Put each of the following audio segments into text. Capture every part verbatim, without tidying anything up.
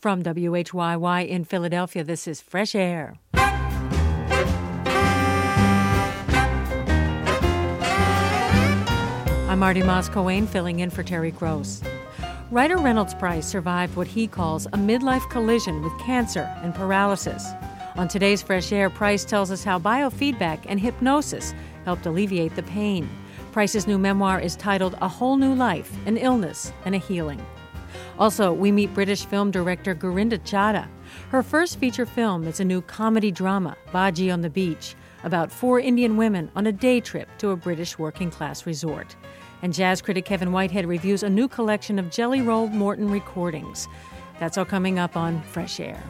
From W H Y Y in Philadelphia, this is Fresh Air. I'm Marty Moss-Coane, filling in for Terry Gross. Writer Reynolds Price survived what he calls a midlife collision with cancer and paralysis. On today's Fresh Air, Price tells us how biofeedback and hypnosis helped alleviate the pain. Price's new memoir is titled A Whole New Life, an Illness and a Healing. Also, we meet British film director Gurinder Chadha. Her first feature film is a new comedy drama, Baji on the Beach, about four Indian women on a day trip to a British working-class resort. And jazz critic Kevin Whitehead reviews a new collection of Jelly Roll Morton recordings. That's all coming up on Fresh Air.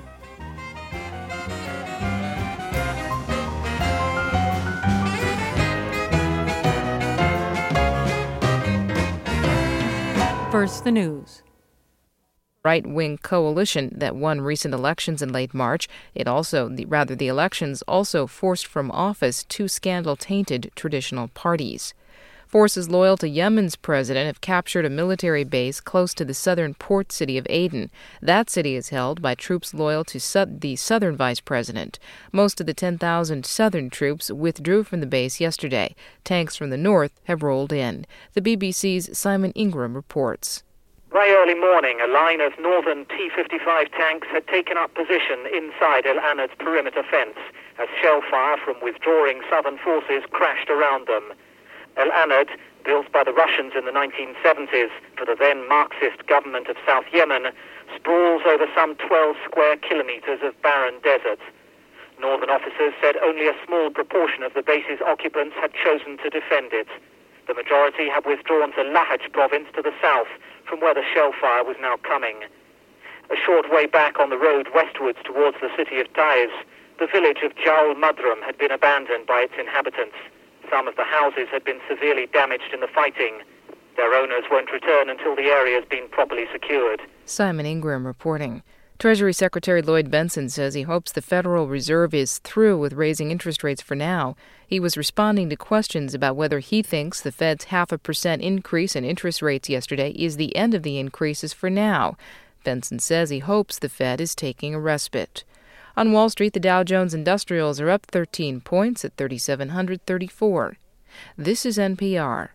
First, the news. Right-wing coalition that won recent elections in late March. It also, the, rather, the elections also forced from office two scandal-tainted traditional parties. Forces loyal to Yemen's president have captured a military base close to the southern port city of Aden. That city is held by troops loyal to su- the southern vice president. Most of the ten thousand southern troops withdrew from the base yesterday. Tanks from the north have rolled in. The B B C's Simon Ingram reports. By early morning, a line of northern T fifty-five tanks had taken up position inside El Anad's perimeter fence as shell fire from withdrawing southern forces crashed around them. El Anad, built by the Russians in the nineteen seventies for the then Marxist government of South Yemen, sprawls over some twelve square kilometers of barren desert. Northern officers said only a small proportion of the base's occupants had chosen to defend it. The majority have withdrawn to Lahej province to the south, from where the shell fire was now coming. A short way back on the road westwards towards the city of Taiz, the village of Jaul Madrum had been abandoned by its inhabitants. Some of the houses had been severely damaged in the fighting. Their owners won't return until the area has been properly secured. Simon Ingram reporting. Treasury Secretary Lloyd Bentsen says he hopes the Federal Reserve is through with raising interest rates for now. He was responding to questions about whether he thinks the Fed's half a percent increase in interest rates yesterday is the end of the increases for now. Bentsen says he hopes the Fed is taking a respite. On Wall Street, the Dow Jones Industrials are up thirteen points at three thousand seven hundred thirty-four. This is N P R.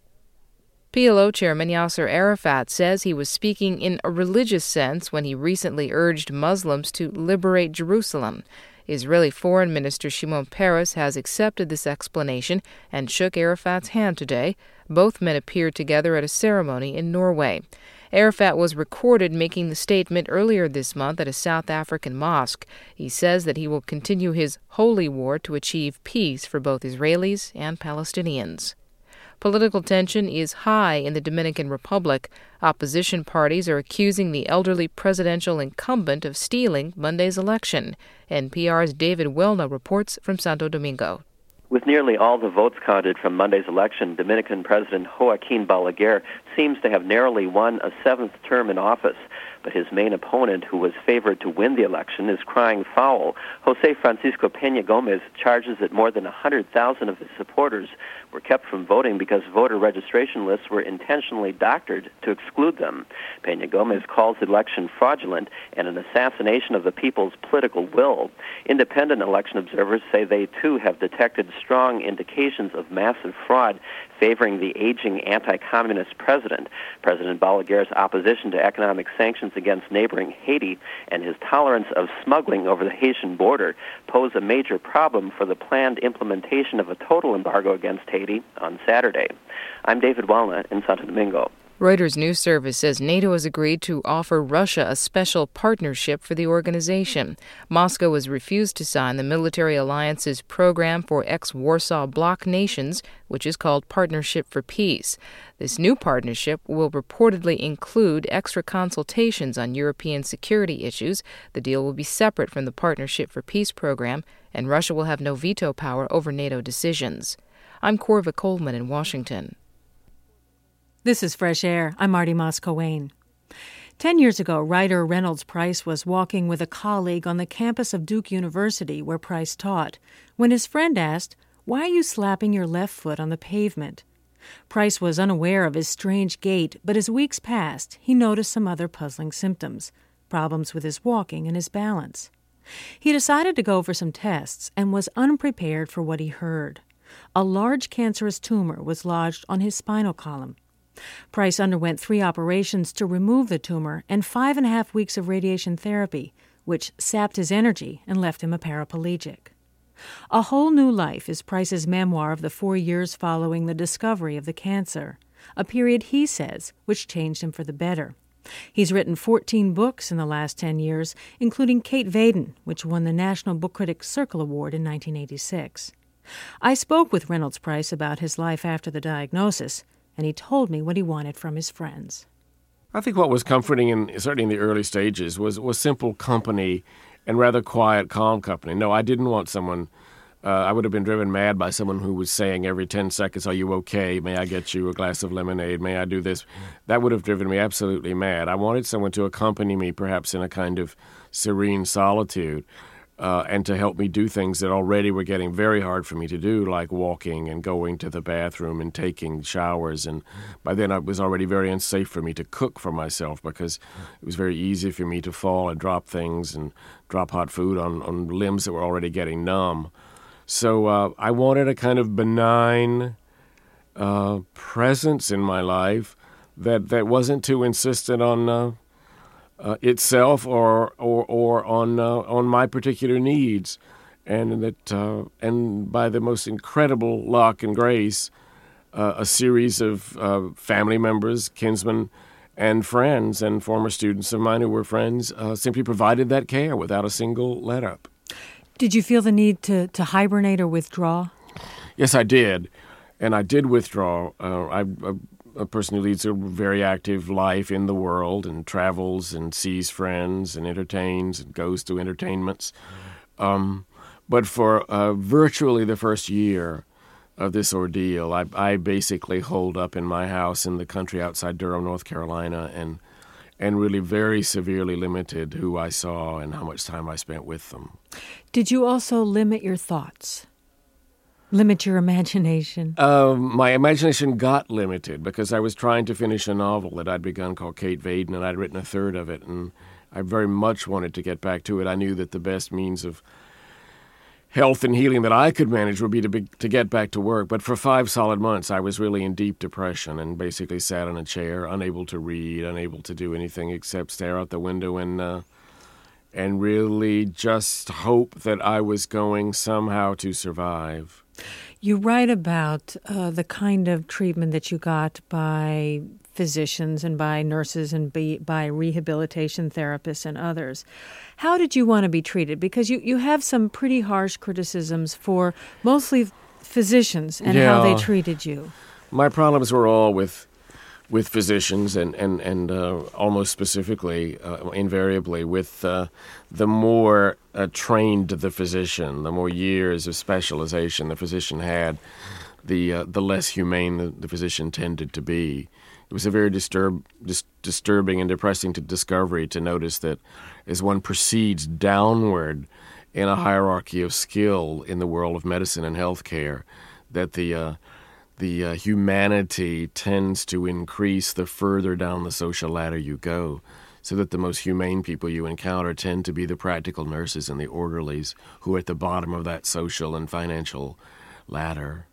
P L O Chairman Yasser Arafat says he was speaking in a religious sense when he recently urged Muslims to liberate Jerusalem. Israeli Foreign Minister Shimon Peres has accepted this explanation and shook Arafat's hand today. Both men appeared together at a ceremony in Norway. Arafat was recorded making the statement earlier this month at a South African mosque. He says that he will continue his holy war to achieve peace for both Israelis and Palestinians. Political tension is high in the Dominican Republic. Opposition parties are accusing the elderly presidential incumbent of stealing Monday's election. N P R's David Welna reports from Santo Domingo. With nearly all the votes counted from Monday's election, Dominican President Joaquin Balaguer seems to have narrowly won a seventh term in office. But his main opponent, who was favored to win the election, is crying foul. Jose Francisco Peña Gomez charges that more than one hundred thousand of his supporters were kept from voting because voter registration lists were intentionally doctored to exclude them. Peña Gomez calls the election fraudulent and an assassination of the people's political will. Independent election observers say they, too, have detected strong indications of massive fraud favoring the aging anti-communist president. President Balaguer's opposition to economic sanctions against neighboring Haiti and his tolerance of smuggling over the Haitian border pose a major problem for the planned implementation of a total embargo against Haiti on Saturday. I'm David Welna in Santo Domingo. Reuters news service says NATO has agreed to offer Russia a special partnership for the organization. Moscow has refused to sign the military alliance's program for ex-Warsaw Bloc nations, which is called Partnership for Peace. This new partnership will reportedly include extra consultations on European security issues. The deal will be separate from the Partnership for Peace program, and Russia will have no veto power over NATO decisions. I'm Corva Coleman in Washington. This is Fresh Air. I'm Marty Moss-Coane. Ten years ago, writer Reynolds Price was walking with a colleague on the campus of Duke University, where Price taught, when his friend asked, "Why are you slapping your left foot on the pavement?" Price was unaware of his strange gait, but as weeks passed, he noticed some other puzzling symptoms. problems with his walking and his balance. He decided to go for some tests and was unprepared for what he heard. A large cancerous tumor was lodged on his spinal column. Price underwent three operations to remove the tumor and five and a half weeks of radiation therapy, which sapped his energy and left him a paraplegic. A Whole New Life is Price's memoir of the four years following the discovery of the cancer, a period, he says, which changed him for the better. He's written fourteen books in the last ten years, including Kate Vaden, which won the National Book Critics Circle Award in nineteen eighty-six. I spoke with Reynolds Price about his life after the diagnosis, and he told me what he wanted from his friends. I think what was comforting, in, certainly in the early stages, was, was simple company and rather quiet, calm company. No, I didn't want someone... Uh, I would have been driven mad by someone who was saying every ten seconds, are you okay? May I get you a glass of lemonade? May I do this? That would have driven me absolutely mad. I wanted someone to accompany me, perhaps in a kind of serene solitude, uh, and to help me do things that already were getting very hard for me to do, like walking and going to the bathroom and taking showers. And by then it was already very unsafe for me to cook for myself because it was very easy for me to fall and drop things and drop hot food on, on limbs that were already getting numb. So uh, I wanted a kind of benign uh, presence in my life that, that wasn't too insistent on uh, uh, itself or or or on uh, on my particular needs, and that uh, and by the most incredible luck and grace, uh, a series of uh, family members, kinsmen, and friends and former students of mine who were friends uh, simply provided that care without a single let-up. Did you feel the need to, to hibernate or withdraw? Yes, I did. And I did withdraw. Uh, I'm a, a person who leads a very active life in the world and travels and sees friends and entertains and goes to entertainments. Um, but for uh, virtually the first year of this ordeal, I, I basically holed up in my house in the country outside Durham, North Carolina, and and really very severely limited who I saw and how much time I spent with them. Did you also limit your thoughts? Limit your imagination? Um, my imagination got limited because I was trying to finish a novel that I'd begun called Kate Vaden, and I'd written a third of it, and I very much wanted to get back to it. I knew that the best means of health and healing that I could manage would be to be, to get back to work. But for five solid months, I was really in deep depression and basically sat in a chair, unable to read, unable to do anything except stare out the window and uh, and really just hope that I was going somehow to survive. You write about uh, the kind of treatment that you got by physicians and by nurses and by, by rehabilitation therapists and others. How did you want to be treated? Because you, you have some pretty harsh criticisms for mostly physicians and yeah. how they treated you. My problems were all with with physicians and, and, and uh, almost specifically, uh, invariably, with uh, the more uh, trained the physician, the more years of specialization the physician had, the uh, the less humane the, the physician tended to be. It was a very disturb, dis- disturbing and depressing to discovery to notice that as one proceeds downward in a hierarchy of skill in the world of medicine and healthcare, that the uh, the uh, humanity tends to increase the further down the social ladder you go, so that the most humane people you encounter tend to be the practical nurses and the orderlies who are at the bottom of that social and financial ladder.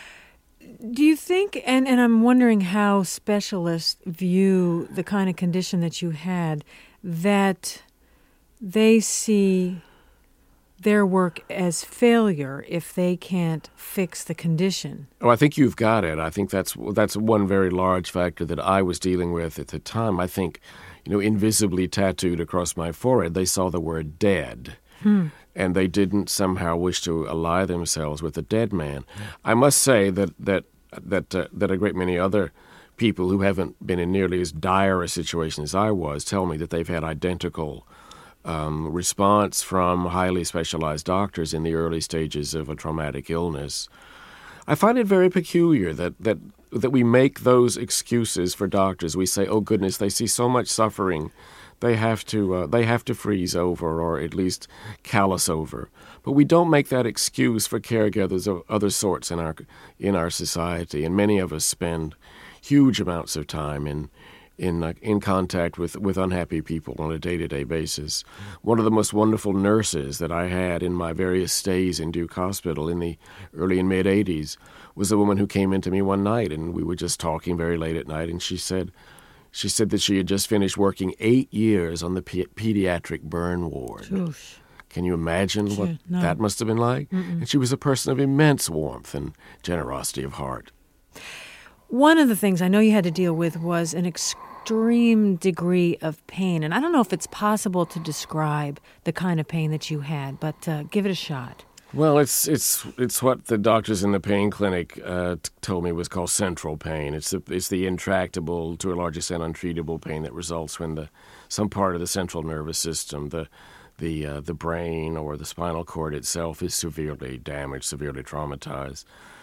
Do you think, and, and I'm wondering how specialists view the kind of condition that you had, that they see their work as failure if they can't fix the condition? Oh, I think you've got it. I think that's that's one very large factor that I was dealing with at the time. I think, you know, invisibly tattooed across my forehead, they saw the word dead. Hmm. And they didn't somehow wish to ally themselves with a dead man. I must say that that that uh, that a great many other people who haven't been in nearly as dire a situation as I was tell me that they've had identical um, response from highly specialized doctors in the early stages of a traumatic illness. I find it very peculiar that that that we make those excuses for doctors. We say, "Oh goodness, they see so much suffering." They have to uh, they have to freeze over or at least callous over. But we don't make that excuse for caregivers of other sorts in our in our society. And many of us spend huge amounts of time in in uh, in contact with, with unhappy people on a day-to-day basis. One of the most wonderful nurses that I had in my various stays in Duke Hospital in the early and mid-eighties was a woman who came into me one night, and we were just talking very late at night, and she said she said that she had just finished working eight years on the pe- pediatric burn ward. Oof. Can you imagine Sure, what no. that must have been like? Mm-mm. And she was a person of immense warmth and generosity of heart. One of the things I know you had to deal with was an extreme degree of pain. And I don't know if it's possible to describe the kind of pain that you had, but uh, give it a shot. Well, it's it's it's what the doctors in the pain clinic uh, t- told me was called central pain. It's the, it's the intractable, to a large extent untreatable pain that results when the some part of the central nervous system, the the uh, the brain or the spinal cord itself, is severely damaged, severely traumatized.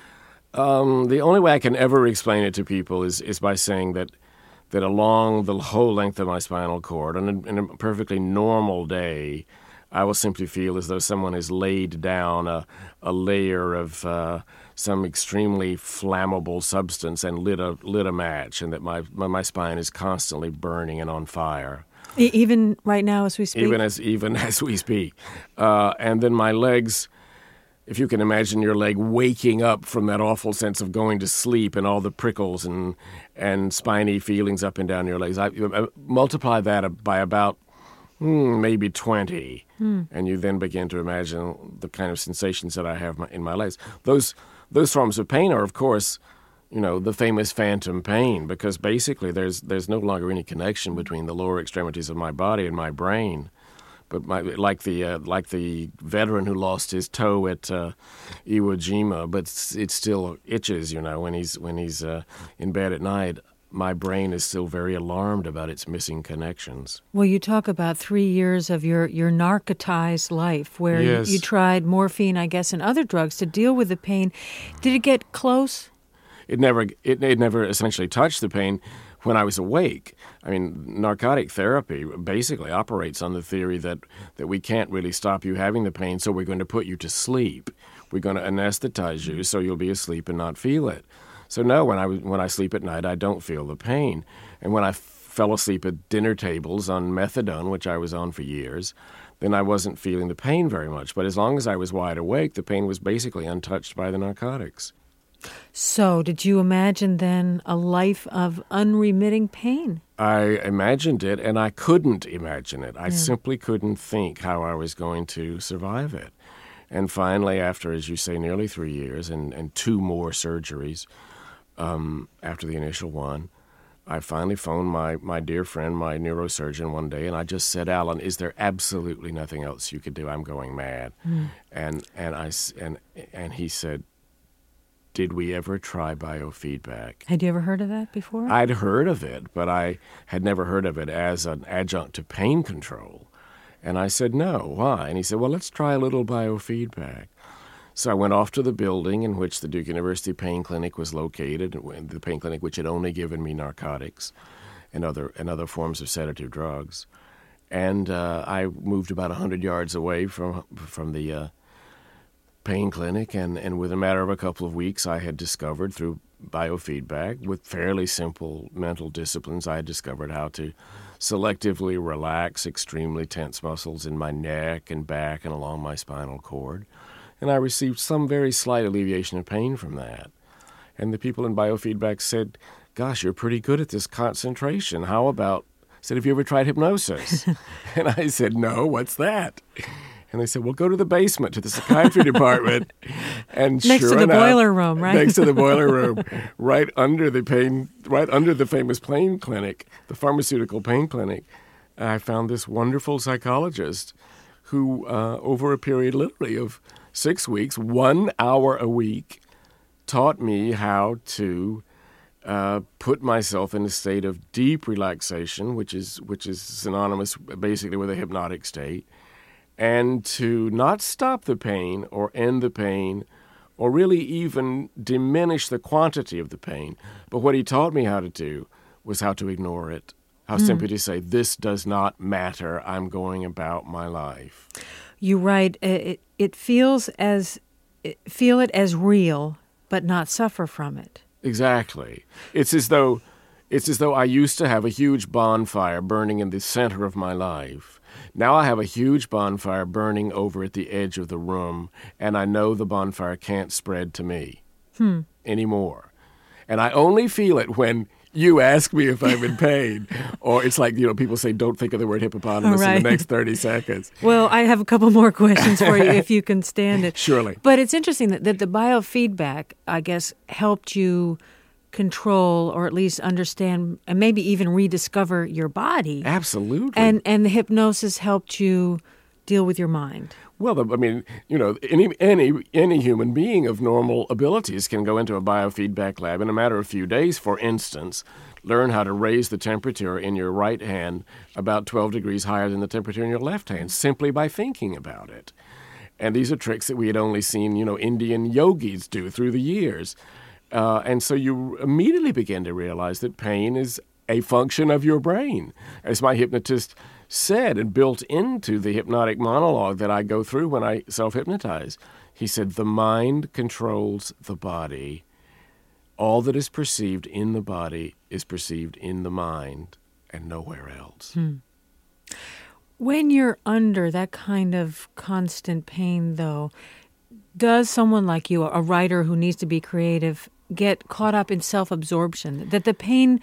Um, the only way I can ever explain it to people is is by saying that that along the whole length of my spinal cord, on a, in a perfectly normal day, I will simply feel as though someone has laid down a, a layer of uh, some extremely flammable substance and lit a lit a match, and that my my, my spine is constantly burning and on fire. E- even right now as we speak? Even as even as we speak, uh, and then my legs. If you can imagine your leg waking up from that awful sense of going to sleep and all the prickles and and spiny feelings up and down your legs, I, I multiply that by about Hmm, maybe twenty, hmm. and you then begin to imagine the kind of sensations that I have my, in my legs. Those those forms of pain are, of course, you know, the famous phantom pain, because basically there's there's no longer any connection between the lower extremities of my body and my brain. But my, like the uh, like the veteran who lost his toe at uh, Iwo Jima, but it still itches, you know, when he's when he's uh, in bed at night. My brain is still very alarmed about its missing connections. Well, you talk about three years of your, your narcotized life where yes. you, you tried morphine, I guess, and other drugs to deal with the pain. Did it get close? It never it, it never essentially touched the pain when I was awake. I mean, narcotic therapy basically operates on the theory that, that we can't really stop you having the pain, so we're going to put you to sleep. We're going to anesthetize you so you'll be asleep and not feel it. So no, when I when I sleep at night, I don't feel the pain. And when I f- fell asleep at dinner tables on methadone, which I was on for years, then I wasn't feeling the pain very much. But as long as I was wide awake, the pain was basically untouched by the narcotics. So did you imagine then a life of unremitting pain? I imagined it, and I couldn't imagine it. I Yeah. simply couldn't think how I was going to survive it. And finally, after, as you say, nearly three years and, and two more surgeries, Um, after the initial one, I finally phoned my, my dear friend, my neurosurgeon, one day, and I just said, Alan, is there absolutely nothing else you could do? I'm going mad. Mm. And and I and and he said, did we ever try biofeedback? Had you ever heard of that before? I'd heard of it, but I had never heard of it as an adjunct to pain control. And I said, no, why? And he said, well, let's try a little biofeedback. So I went off to the building in which the Duke University Pain Clinic was located, the pain clinic which had only given me narcotics and other and other forms of sedative drugs. And uh, I moved about one hundred yards away from from the uh, pain clinic, and, and within a matter of a couple of weeks, I had discovered through biofeedback, with fairly simple mental disciplines, I had discovered how to selectively relax extremely tense muscles in my neck and back and along my spinal cord. And I received some very slight alleviation of pain from that. And the people in biofeedback said, gosh, you're pretty good at this concentration. How about, I said, have you ever tried hypnosis? And I said, no, what's that? And they said, well, go to the basement, to the psychiatry department. And next sure to the enough, boiler room, right? Next to the boiler room, right under the pain, right under the famous pain clinic, the pharmaceutical pain clinic, I found this wonderful psychologist who, uh, over a period literally of six weeks, one hour a week, taught me how to uh, put myself in a state of deep relaxation, which is which is synonymous basically with a hypnotic state, and to not stop the pain or end the pain or really even diminish the quantity of the pain. But what he taught me how to do was how to ignore it, how mm. simply to say, this does not matter, I'm going about my life. You write, it, it feels as, feel it as real, but not suffer from it. Exactly. It's as though It's as though I used to have a huge bonfire burning in the center of my life. Now I have a huge bonfire burning over at the edge of the room, and I know the bonfire can't spread to me hmm. anymore. And I only feel it when you ask me if I'm in pain. Or it's like, you know, people say, don't think of the word hippopotamus right. in the next thirty seconds. Well, I have a couple more questions for you if you can stand it. Surely. But it's interesting that, that the biofeedback, I guess, helped you control or at least understand and maybe even rediscover your body. Absolutely. And and the hypnosis helped you deal with your mind. Well, I mean, you know, any any any human being of normal abilities can go into a biofeedback lab in a matter of a few days, for instance, learn how to raise the temperature in your right hand about twelve degrees higher than the temperature in your left hand simply by thinking about it. And these are tricks that we had only seen, you know, Indian yogis do through the years. Uh, and so you immediately begin to realize that pain is a function of your brain. As my hypnotist said and built into the hypnotic monologue that I go through when I self-hypnotize, he said, the mind controls the body. All that is perceived in the body is perceived in the mind and nowhere else. Hmm. When you're under that kind of constant pain, though, does someone like you, a writer who needs to be creative, get caught up in self-absorption, that the pain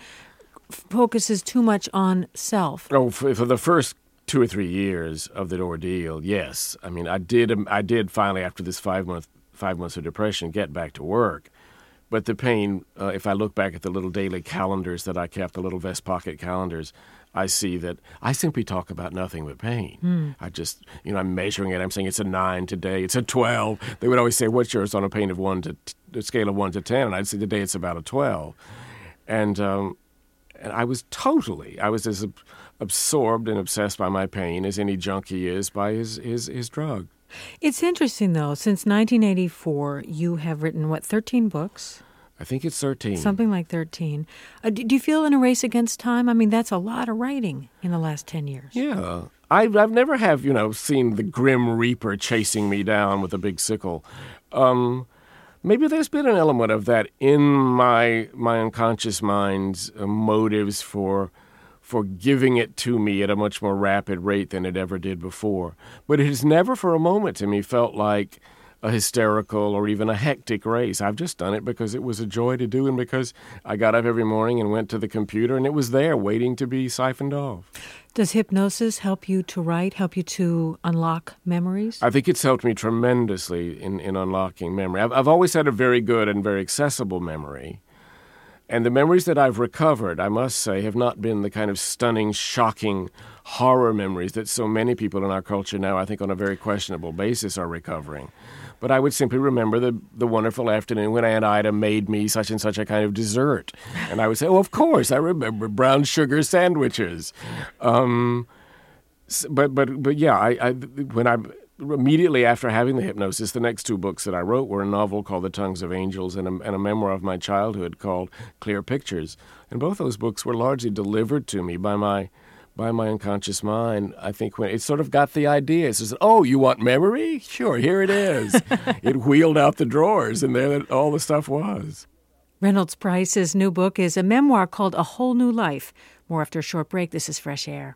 focuses too much on self? Oh, for, for the first two or three years of the ordeal, yes. I mean, I did I did finally, after this five month five months of depression, get back to work. But the pain, uh, if I look back at the little daily calendars that I kept, the little vest pocket calendars, I see that I simply talk about nothing but pain. Mm. I just, you know, I'm measuring it. I'm saying it's a nine today. It's a twelve. They would always say, what's yours on a pain of one to t- a scale of one to ten? And I'd say today it's about a twelve. And um, and I was totally, I was as ab- absorbed and obsessed by my pain as any junkie is by his, his, his drug. It's interesting, though. Since nineteen eighty-four, you have written, what, thirteen books? I think it's thirteen. Something like thirteen. Uh, do, do you feel in a race against time? I mean, that's a lot of writing in the last ten years. Yeah. I've, I've never have, you know, seen the Grim Reaper chasing me down with a big sickle. Um, maybe there's been an element of that in my my unconscious mind's uh, motives for for giving it to me at a much more rapid rate than it ever did before. But it has never for a moment to me felt like a hysterical or even a hectic race. I've just done it because it was a joy to do and because I got up every morning and went to the computer and it was there waiting to be siphoned off. Does hypnosis help you to write, help you to unlock memories? I think it's helped me tremendously in, in unlocking memory. I've, I've always had a very good and very accessible memory. And the memories that I've recovered, I must say, have not been the kind of stunning, shocking horror memories that so many people in our culture now, I think on a very questionable basis, are recovering. But I would simply remember the, the wonderful afternoon when Aunt Ida made me such and such a kind of dessert. And I would say, oh, of course, I remember brown sugar sandwiches. Um, but, but, but yeah, I, I, when I... Immediately after having the hypnosis, the next two books that I wrote were a novel called The Tongues of Angels and a, and a memoir of my childhood called Clear Pictures. And both those books were largely delivered to me by my by my unconscious mind. I think when it sort of got the idea. It says, oh, you want memory? Sure, here it is. It wheeled out the drawers, and there all the stuff was. Reynolds Price's new book is a memoir called A Whole New Life. More after a short break. This is Fresh Air.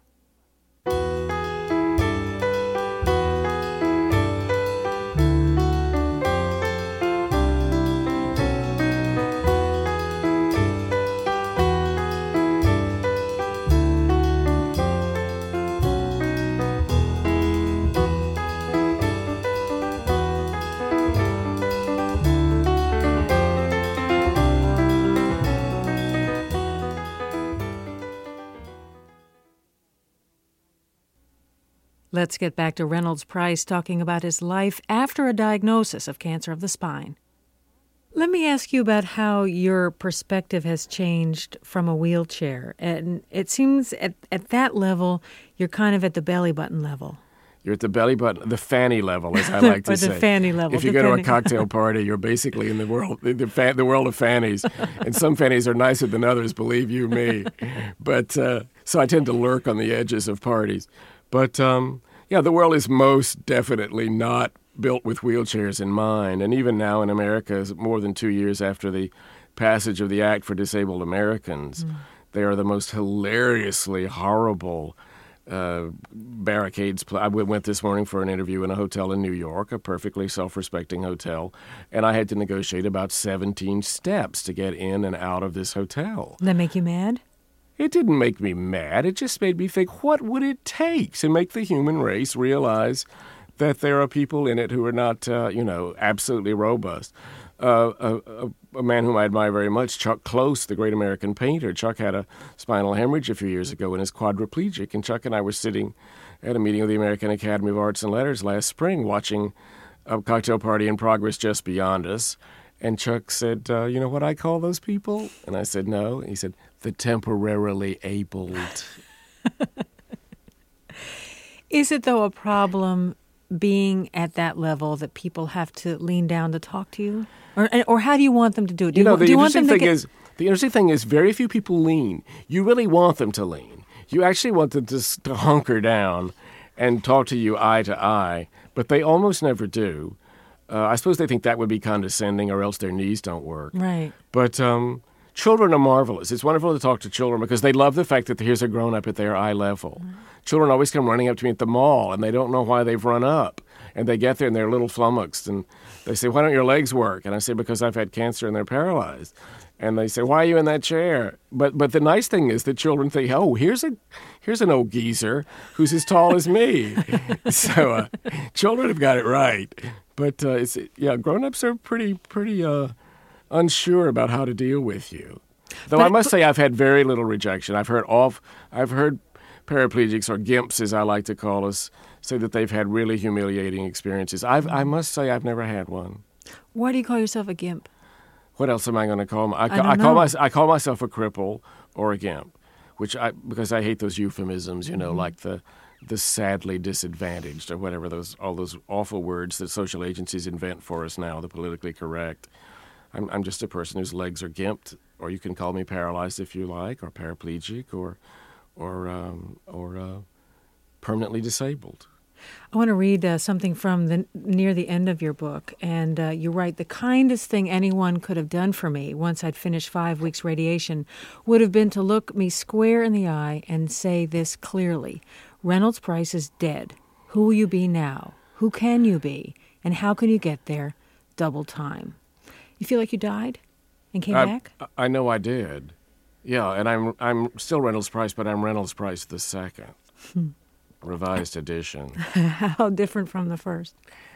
Let's get back to Reynolds Price talking about his life after a diagnosis of cancer of the spine. Let me ask you about how your perspective has changed from a wheelchair. And it seems at, at that level, you're kind of at the belly button level. You're at the belly button, the fanny level, as I like to or say. the fanny level. If you go to a cocktail party, you're basically in the world, the, the, fa- the world of fannies. And some fannies are nicer than others, believe you me. But uh, so I tend to lurk on the edges of parties. But um, yeah, the world is most definitely not built with wheelchairs in mind. And even now in America, more than two years after the passage of the Act for Disabled Americans, mm. They are the most hilariously horrible uh, barricades. I went this morning for an interview in a hotel in New York, a perfectly self-respecting hotel, and I had to negotiate about seventeen steps to get in and out of this hotel. That make you mad? It didn't make me mad. It just made me think, what would it take to make the human race realize that there are people in it who are not, uh, you know, absolutely robust? Uh, a, a, a man whom I admire very much, Chuck Close, the great American painter. Chuck had a spinal hemorrhage a few years ago and is quadriplegic. And Chuck and I were sitting at a meeting of the American Academy of Arts and Letters last spring watching a cocktail party in progress just beyond us. And Chuck said, uh, you know what I call those people? And I said, no. And he said, the temporarily abled. Is it, though, a problem being at that level that people have to lean down to talk to you? Or or how do you want them to do it? Do you know, you, the do you want interesting them to thing get... is, the interesting thing is very few people lean. You really want them to lean. You actually want them to, to hunker down and talk to you eye to eye, but they almost never do. Uh, I suppose they think that would be condescending or else their knees don't work. Right. But um, children are marvelous. It's wonderful to talk to children because they love the fact that here's a grown-up at their eye level. Mm. Children always come running up to me at the mall, and they don't know why they've run up. And they get there, and they're a little flummoxed. And they say, why don't your legs work? And I say, because I've had cancer and they're paralyzed. And they say, why are you in that chair? But but the nice thing is that children think, oh, here's a here's an old geezer who's as tall as me. So uh, children have got it right. But uh, it's yeah, grown-ups are pretty pretty uh, unsure about how to deal with you. Though but, I must but, say, I've had very little rejection. I've heard off. I've heard paraplegics, or gimps, as I like to call us, say that they've had really humiliating experiences. I've I must say, I've never had one. Why do you call yourself a gimp? What else am I going to call myself? I, I, I call my, I call myself a cripple or a gimp, which I because I hate those euphemisms. You know, mm-hmm. like the. the sadly disadvantaged, or whatever those all those awful words that social agencies invent for us now, the politically correct. I'm I'm just a person whose legs are gimped, or you can call me paralyzed if you like, or paraplegic, or or um, or uh, permanently disabled. I want to read uh, something from the near the end of your book, and uh, you write, the kindest thing anyone could have done for me once I'd finished five weeks radiation would have been to look me square in the eye and say this clearly: Reynolds Price is dead. Who will you be now? Who can you be? And how can you get there? Double time. You feel like you died and came I, back? I know I did. Yeah, and I'm I'm still Reynolds Price, but I'm Reynolds Price the second. Revised edition. How different from the first?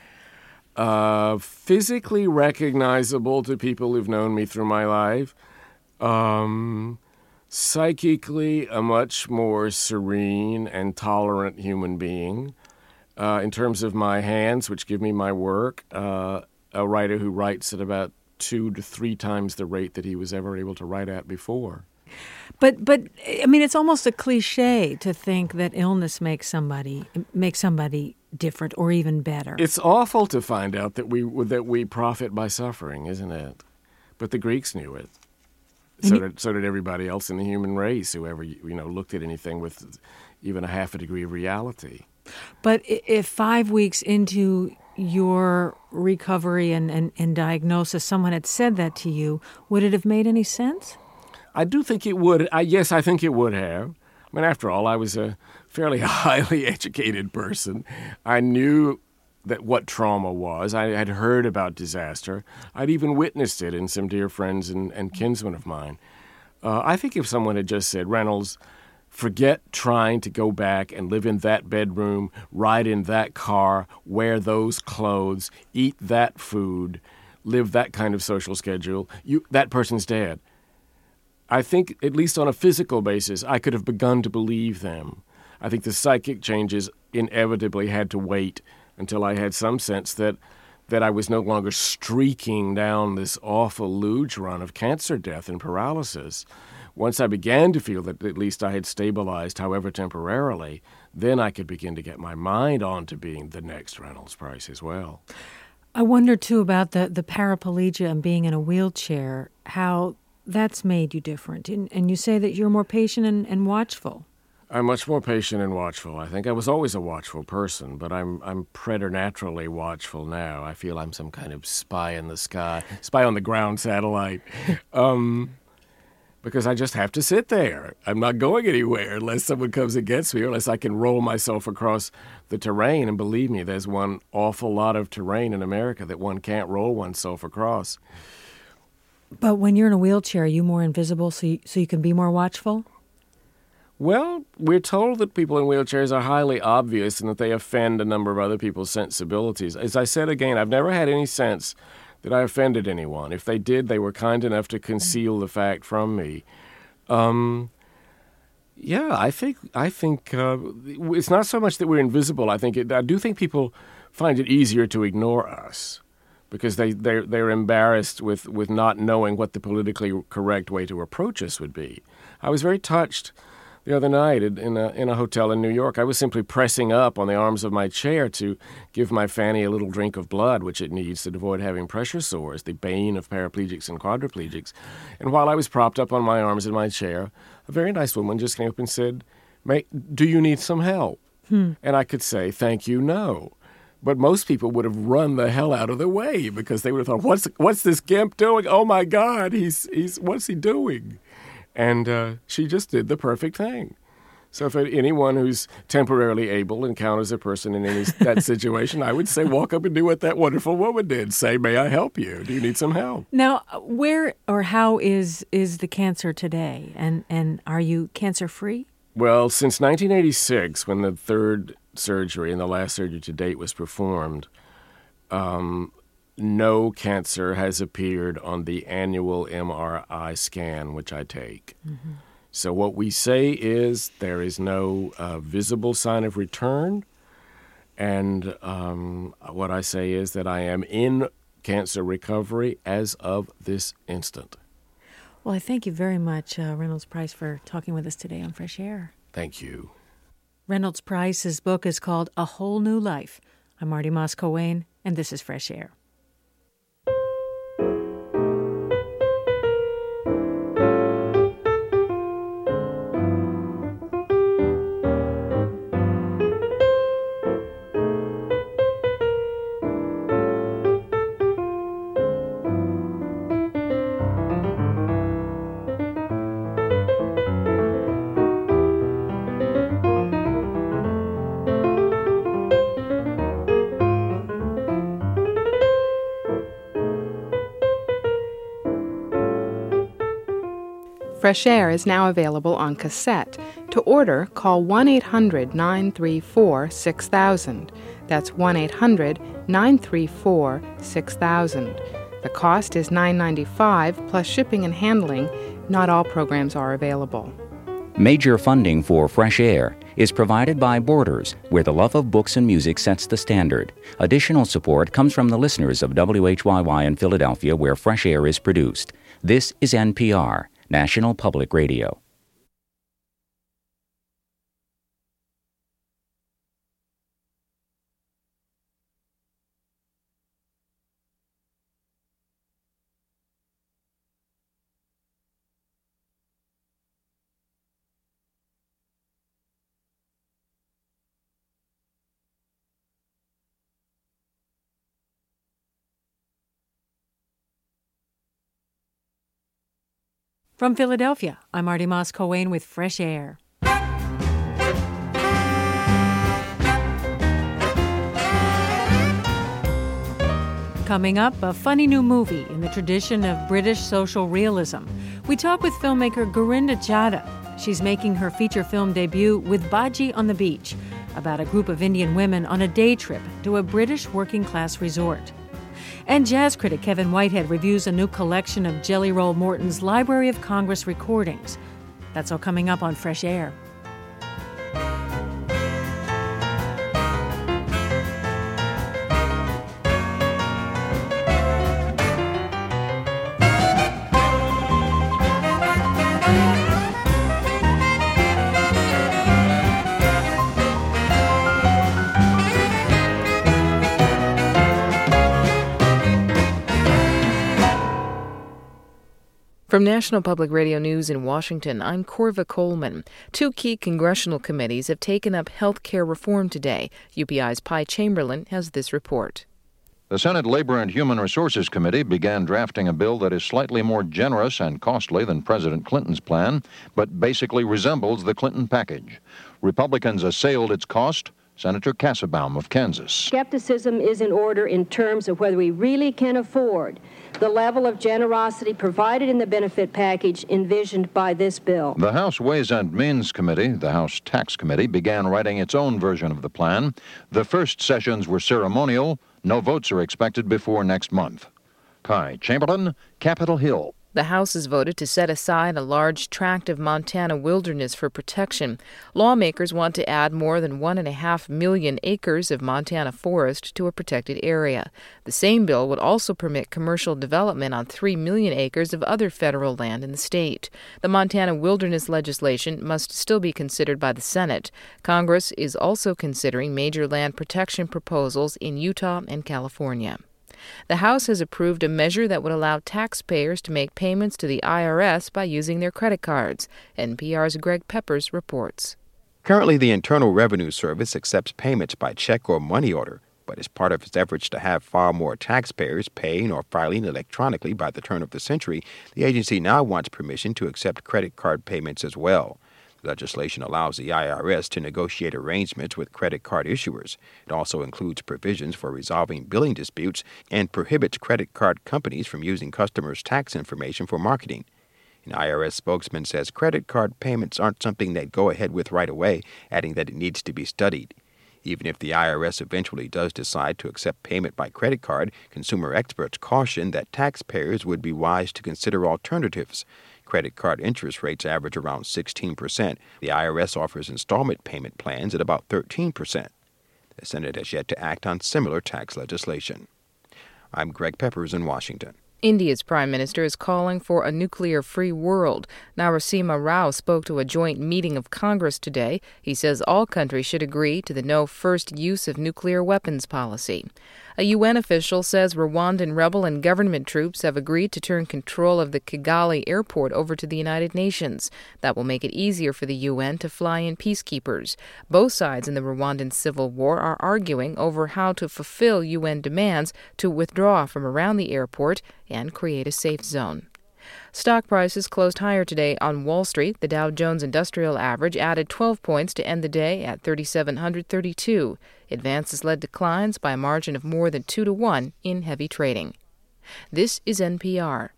Uh, physically recognizable to people who've known me through my life. Um... Psychically, a much more serene and tolerant human being. Uh, in terms of my hands, which give me my work, uh, a writer who writes at about two to three times the rate that he was ever able to write at before. But, but I mean, it's almost a cliche to think that illness makes somebody makes somebody different or even better. It's awful to find out that we that we profit by suffering, isn't it? But the Greeks knew it. So did, so did everybody else in the human race, whoever you know looked at anything with even a half a degree of reality. But if five weeks into your recovery and, and, and diagnosis, someone had said that to you, would it have made any sense? I do think it would. I, yes, I think it would have. I mean, after all, I was a fairly highly educated person. I knew that what trauma was. I had heard about disaster. I'd even witnessed it in some dear friends and, and kinsmen of mine. Uh, I think if someone had just said, Reynolds, forget trying to go back and live in that bedroom, ride in that car, wear those clothes, eat that food, live that kind of social schedule, you, that person's dead. I think, at least on a physical basis, I could have begun to believe them. I think the psychic changes inevitably had to wait until I had some sense that that I was no longer streaking down this awful luge run of cancer death and paralysis. Once I began to feel that at least I had stabilized, however temporarily, then I could begin to get my mind on to being the next Reynolds Price as well. I wonder, too, about the, the paraplegia and being in a wheelchair, how that's made you different. And, and you say that you're more patient and, and watchful. I'm much more patient and watchful. I think I was always a watchful person, but I'm I'm preternaturally watchful now. I feel I'm some kind of spy in the sky, spy on the ground satellite. Um, because I just have to sit there. I'm not going anywhere unless someone comes and gets me, or unless I can roll myself across the terrain. And believe me, there's one awful lot of terrain in America that one can't roll oneself across. But when you're in a wheelchair, are you more invisible so you, so you can be more watchful? Well, we're told that people in wheelchairs are highly obvious and that they offend a number of other people's sensibilities. As I said again, I've never had any sense that I offended anyone. If they did, they were kind enough to conceal the fact from me. Um, yeah, I think I think uh, it's not so much that we're invisible. I think it, I do think people find it easier to ignore us because they they're, they're embarrassed with, with not knowing what the politically correct way to approach us would be. I was very touched the other night in a, in a hotel in New York. I was simply pressing up on the arms of my chair to give my fanny a little drink of blood, which it needs to avoid having pressure sores, the bane of paraplegics and quadriplegics. And while I was propped up on my arms in my chair, a very nice woman just came up and said, "May, do you need some help?" Hmm. And I could say, "Thank you, no." But most people would have run the hell out of the way because they would have thought, what's what's this gimp doing? Oh, my God, he's he's what's he doing? And uh, she just did the perfect thing. So if anyone who's temporarily able encounters a person in any that situation, I would say walk up and do what that wonderful woman did. Say, "May I help you? Do you need some help?" Now, where or how is is the cancer today? And, and are you cancer-free? Well, since nineteen eighty-six, when the third surgery and the last surgery to date was performed, um, no cancer has appeared on the annual M R I scan, which I take. Mm-hmm. So what we say is there is no uh, visible sign of return. And um, what I say is that I am in cancer recovery as of this instant. Well, I thank you very much, uh, Reynolds Price, for talking with us today on Fresh Air. Thank you. Reynolds Price's book is called A Whole New Life. I'm Marty Moss-Coane, and this is Fresh Air. Fresh Air is now available on cassette. To order, call one eight hundred nine three four six thousand. That's one eight hundred nine three four six thousand. The cost is nine dollars and ninety-five cents plus shipping and handling. Not all programs are available. Major funding for Fresh Air is provided by Borders, where the love of books and music sets the standard. Additional support comes from the listeners of W H Y Y in Philadelphia, where Fresh Air is produced. This is N P R, National Public Radio. From Philadelphia, I'm Marty Moss-Coane with Fresh Air. Coming up, a funny new movie in the tradition of British social realism. We talk with filmmaker Gurinder Chadha. She's making her feature film debut with Baji on the Beach, about a group of Indian women on a day trip to a British working-class resort. And jazz critic Kevin Whitehead reviews a new collection of Jelly Roll Morton's Library of Congress recordings. That's all coming up on Fresh Air. From National Public Radio News in Washington, I'm Corva Coleman. Two key congressional committees have taken up health care reform today. U P I's Pi Chamberlain has this report. The Senate Labor and Human Resources Committee began drafting a bill that is slightly more generous and costly than President Clinton's plan, but basically resembles the Clinton package. Republicans assailed its cost. Senator Kassebaum of Kansas. Skepticism is in order in terms of whether we really can afford the level of generosity provided in the benefit package envisioned by this bill. The House Ways and Means Committee, the House Tax Committee, began writing its own version of the plan. The first sessions were ceremonial. No votes are expected before next month. Kai Chamberlain, Capitol Hill. The House has voted to set aside a large tract of Montana wilderness for protection. Lawmakers want to add more than one and a half million acres of Montana forest to a protected area. The same bill would also permit commercial development on three million acres of other federal land in the state. The Montana wilderness legislation must still be considered by the Senate. Congress is also considering major land protection proposals in Utah and California. The House has approved a measure that would allow taxpayers to make payments to the I R S by using their credit cards. N P R's Greg Peppers reports. Currently, the Internal Revenue Service accepts payments by check or money order, but as part of its efforts to have far more taxpayers paying or filing electronically by the turn of the century, the agency now wants permission to accept credit card payments as well. Legislation allows the I R S to negotiate arrangements with credit card issuers. It also includes provisions for resolving billing disputes and prohibits credit card companies from using customers' tax information for marketing. An I R S spokesman says credit card payments aren't something they'd go ahead with right away, adding that it needs to be studied. Even if the I R S eventually does decide to accept payment by credit card, consumer experts caution that taxpayers would be wise to consider alternatives. Credit card interest rates average around sixteen percent. The I R S offers installment payment plans at about thirteen percent. The Senate has yet to act on similar tax legislation. I'm Greg Peppers in Washington. India's prime minister is calling for a nuclear-free world. Narasimha Rao spoke to a joint meeting of Congress today. He says all countries should agree to the no first use of nuclear weapons policy. A U N official says Rwandan rebel and government troops have agreed to turn control of the Kigali airport over to the United Nations. That will make it easier for the U N to fly in peacekeepers. Both sides in the Rwandan civil war are arguing over how to fulfill U N demands to withdraw from around the airport and create a safe zone. Stock prices closed higher today on Wall Street. The Dow Jones Industrial Average added twelve points to end the day at three thousand seven hundred thirty-two. Advances led declines by a margin of more than two to one in heavy trading. This is N P R.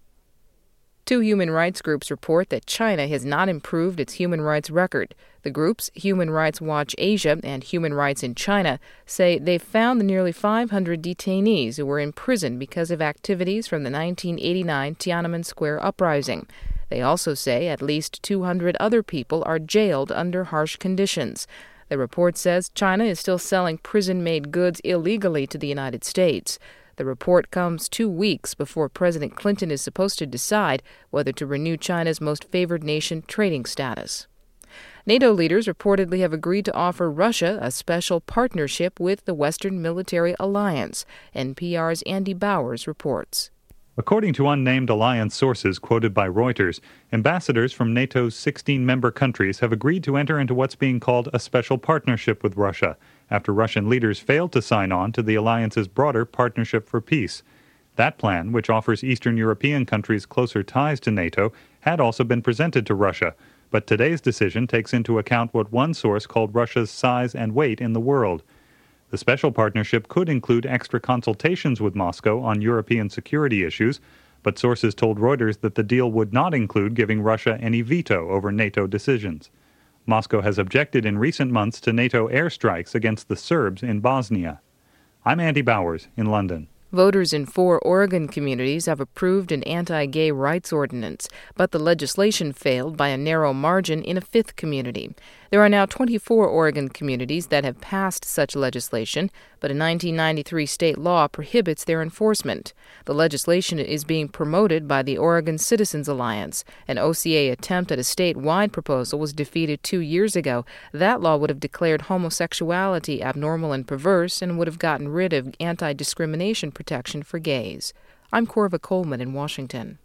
Two human rights groups report that China has not improved its human rights record. The groups, Human Rights Watch Asia and Human Rights in China, say they've found the nearly five hundred detainees who were in prison because of activities from the nineteen eighty-nine Tiananmen Square uprising. They also say at least two hundred other people are jailed under harsh conditions. The report says China is still selling prison-made goods illegally to the United States. The report comes two weeks before President Clinton is supposed to decide whether to renew China's most favored nation trading status. NATO leaders reportedly have agreed to offer Russia a special partnership with the Western Military Alliance. N P R's Andy Bowers reports. According to unnamed alliance sources quoted by Reuters, ambassadors from NATO's sixteen member countries have agreed to enter into what's being called a special partnership with Russia, after Russian leaders failed to sign on to the alliance's broader Partnership for Peace. That plan, which offers Eastern European countries closer ties to NATO, had also been presented to Russia, but today's decision takes into account what one source called Russia's size and weight in the world. The special partnership could include extra consultations with Moscow on European security issues, but sources told Reuters that the deal would not include giving Russia any veto over NATO decisions. Moscow has objected in recent months to NATO airstrikes against the Serbs in Bosnia. I'm Andy Bowers in London. Voters in four Oregon communities have approved an anti-gay rights ordinance, but the legislation failed by a narrow margin in a fifth community. There are now twenty-four Oregon communities that have passed such legislation, but a nineteen ninety-three state law prohibits their enforcement. The legislation is being promoted by the Oregon Citizens Alliance. An O C A attempt at a statewide proposal was defeated two years ago. That law would have declared homosexuality abnormal and perverse and would have gotten rid of anti-discrimination protection for gays. I'm Corva Coleman in Washington.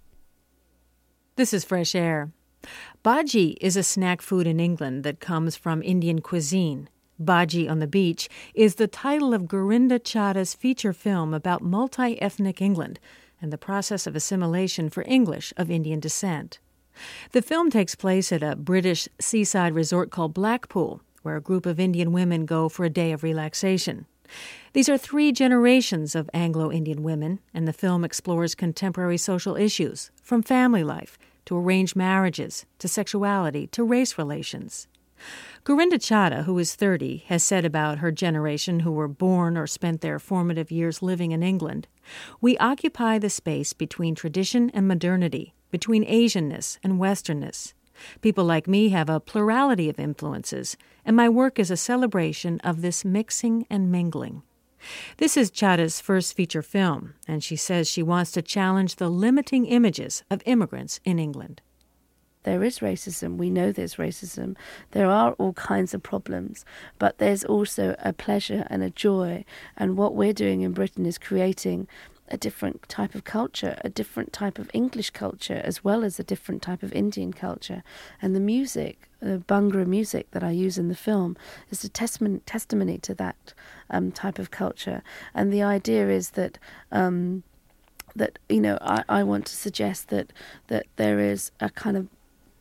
This is Fresh Air. Bhaji is a snack food in England that comes from Indian cuisine. Baji on the Beach, is the title of Gurinda Chadha's feature film about multi-ethnic England and the process of assimilation for English of Indian descent. The film takes place at a British seaside resort called Blackpool, where a group of Indian women go for a day of relaxation. These are three generations of Anglo-Indian women, and the film explores contemporary social issues, from family life to arranged marriages to sexuality to race relations. Gurinda Chadha, who is thirty, has said about her generation who were born or spent their formative years living in England, "We occupy the space between tradition and modernity, between Asianness and Westernness. People like me have a plurality of influences, and my work is a celebration of this mixing and mingling." This is Chadha's first feature film, and she says she wants to challenge the limiting images of immigrants in England. There is racism. We know there's racism. There are all kinds of problems, but there's also a pleasure and a joy. And what we're doing in Britain is creating a different type of culture, a different type of English culture, as well as a different type of Indian culture. And the music, the Bhangra music that I use in the film, is a testimony, testimony to that um, type of culture. And the idea is that um, that you know, I, I want to suggest that that there is a kind of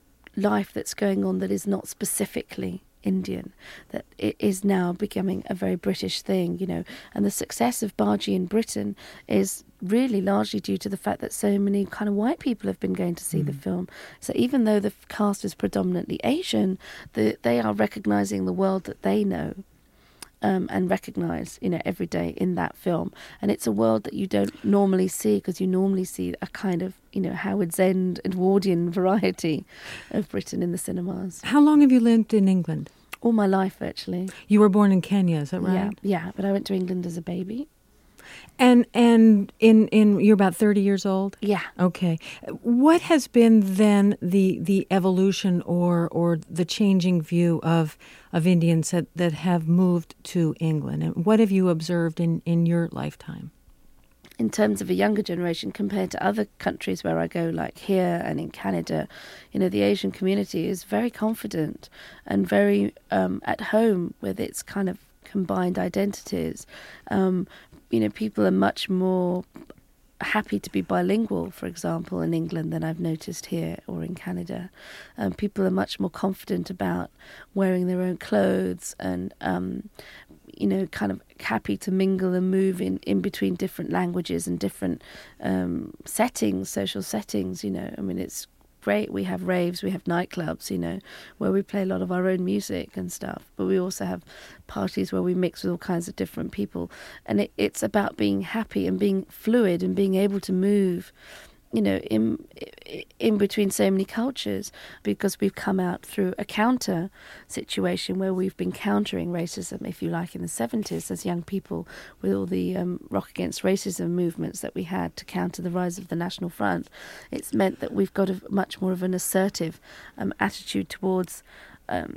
life that's going on that is not specifically Indian, that it is now becoming a very British thing, you know, and the success of Baji in Britain is really largely due to the fact that so many kind of white people have been going to see mm. the film. So even though the cast is predominantly Asian, the, they are recognising the world that they know um, and recognise, you know, every day in that film. And it's a world that you don't normally see, because you normally see a kind of, you know, Howard's End, Edwardian variety of Britain in the cinemas. How long have you lived in England? All my life, actually. You were born in Kenya, is that right? Yeah, yeah, but I went to England as a baby. And and in, in you're about thirty years old? Yeah. Okay. What has been then the the evolution or or the changing view of of Indians that, that have moved to England? And what have you observed in, in your lifetime? In terms of a younger generation compared to other countries where I go, like here and in Canada, you know, the Asian community is very confident and very um, at home with its kind of combined identities. Um, you know, people are much more happy to be bilingual, for example, in England than I've noticed here or in Canada. Um, people are much more confident about wearing their own clothes and um, you know, kind of happy to mingle and move in, in between different languages and different um, settings, social settings, you know. I mean, it's great. We have raves, we have nightclubs, you know, where we play a lot of our own music and stuff. But we also have parties where we mix with all kinds of different people. And it, it's about being happy and being fluid and being able to move, you know, in in between so many cultures, because we've come out through a counter situation where we've been countering racism, if you like, in the seventies as young people, with all the um, Rock Against Racism movements that we had to counter the rise of the National Front. It's meant that we've got a much more of an assertive um, attitude towards um,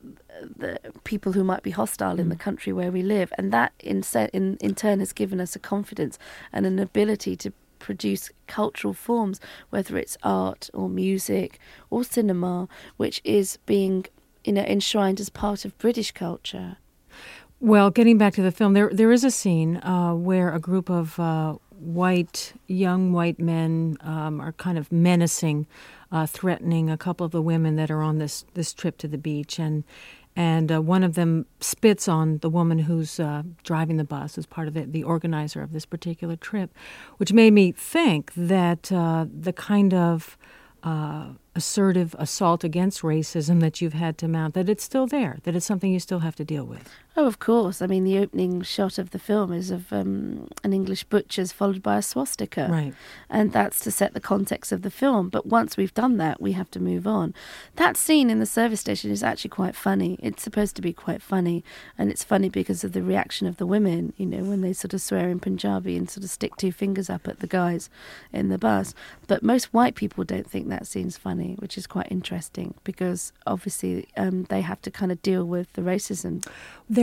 the people who might be hostile in the country where we live, and that in in in turn has given us a confidence and an ability to produce cultural forms, whether it's art or music or cinema, which is being, you know, enshrined as part of British culture. Well, getting back to the film, there there is a scene uh, where a group of uh, white, young white men um, are kind of menacing, uh, threatening a couple of the women that are on this, this trip to the beach, and And uh, one of them spits on the woman who's uh, driving the bus as part of the, the organizer of this particular trip, which made me think that uh, the kind of uh, assertive assault against racism that you've had to mount, that it's still there, that it's something you still have to deal with. Oh, of course. I mean, the opening shot of the film is of um, an English butcher's followed by a swastika. Right. And that's to set the context of the film. But once we've done that, we have to move on. That scene in the service station is actually quite funny. It's supposed to be quite funny. And it's funny because of the reaction of the women, you know, when they sort of swear in Punjabi and sort of stick two fingers up at the guys in the bus. But most white people don't think that scene's funny, which is quite interesting because obviously um, they have to kind of deal with the racism. There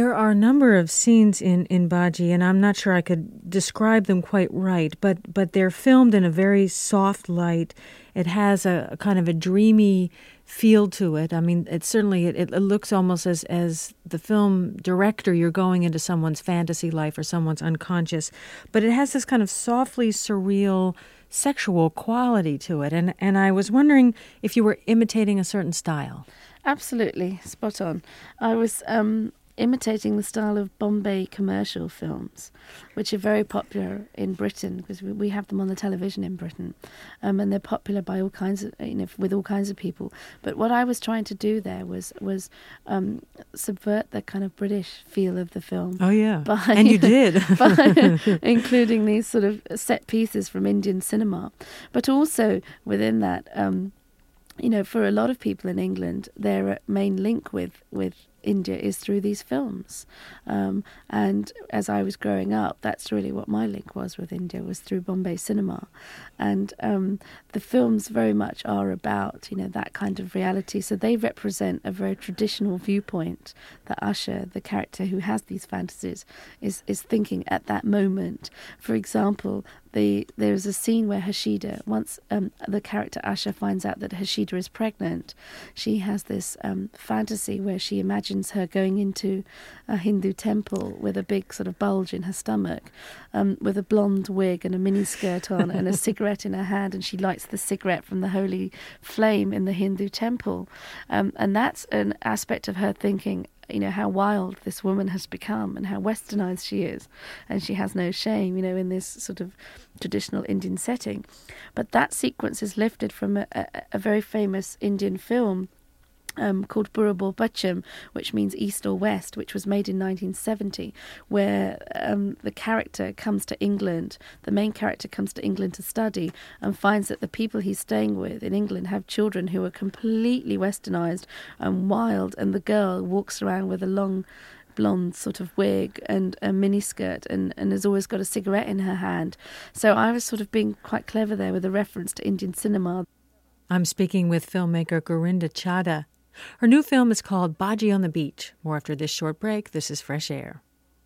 There are a number of scenes in, in Baji, and I'm not sure I could describe them quite right, but, but they're filmed in a very soft light. It has a, a kind of a dreamy feel to it. I mean, it certainly, it, it looks almost as, as the film director, you're going into someone's fantasy life or someone's unconscious, but it has this kind of softly surreal sexual quality to it. And, and I was wondering if you were imitating a certain style. Absolutely, spot on. I was um, imitating the style of Bombay commercial films, which are very popular in Britain because we, we have them on the television in Britain, um, and they're popular by all kinds of, you know, with all kinds of people. But what I was trying to do there was was um, subvert the kind of British feel of the film. Oh yeah, by, and you did, by including these sort of set pieces from Indian cinema, but also within that. Um, You know, for a lot of people in England, their main link with, with India is through these films. Um, and as I was growing up, that's really what my link was with India, was through Bombay cinema. And um, the films very much are about, you know, that kind of reality. So they represent a very traditional viewpoint that Usher, the character who has these fantasies, is, is thinking at that moment. For example, The, there's a scene where Hashida, once um, the character Asha finds out that Hashida is pregnant, she has this um, fantasy where she imagines her going into a Hindu temple with a big sort of bulge in her stomach, um, with a blonde wig and a miniskirt on and a cigarette in her hand, and she lights the cigarette from the holy flame in the Hindu temple. Um, and that's an aspect of her thinking, you know, how wild this woman has become and how westernized she is, and she has no shame, you know, in this sort of traditional Indian setting. But that sequence is lifted from a, a, a very famous Indian film um, called Burabur Bacham, which means east or west, which was made in nineteen seventy, where um, the character comes to England, the main character comes to England to study and finds that the people he's staying with in England have children who are completely westernized and wild, and the girl walks around with a long blonde sort of wig and a miniskirt and, and has always got a cigarette in her hand. So I was sort of being quite clever there with a reference to Indian cinema. I'm speaking with filmmaker Gurinder Chadha. Her new film is called Baji on the Beach. More after this short break. This is Fresh Air.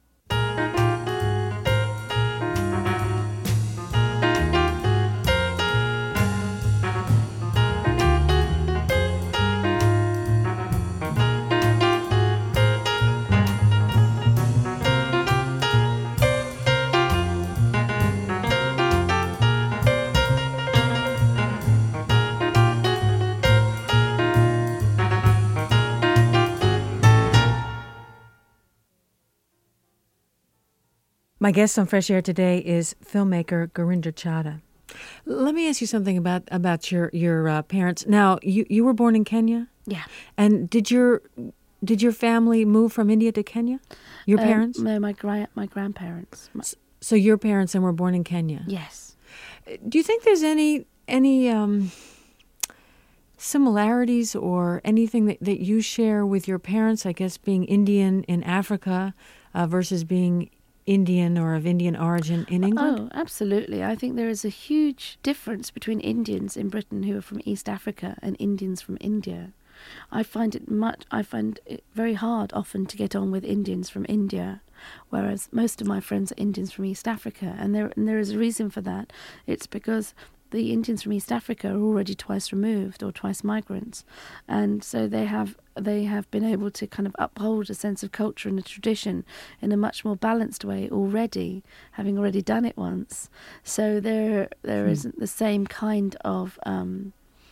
My guest on Fresh Air today is filmmaker Gurinder Chadha. Let me ask you something about about your your uh, parents. Now, you, you were born in Kenya? Yeah. And did your did your family move from India to Kenya? Your um, parents? No, my gra- my grandparents. My... So your parents then were born in Kenya? Yes. Do you think there's any any um, similarities or anything that, that you share with your parents, I guess, being Indian in Africa uh, versus being Indian or of Indian origin in England? Oh, absolutely. I think there is a huge difference between Indians in Britain who are from East Africa and Indians from India. I find it much. I find it very hard often to get on with Indians from India, whereas most of my friends are Indians from East Africa, and there and there is a reason for that. It's because the Indians from East Africa are already twice removed or twice migrants, and so they have they have been able to kind of uphold a sense of culture and a tradition in a much more balanced way already, having already done it once. So there there hmm. isn't the same kind of um,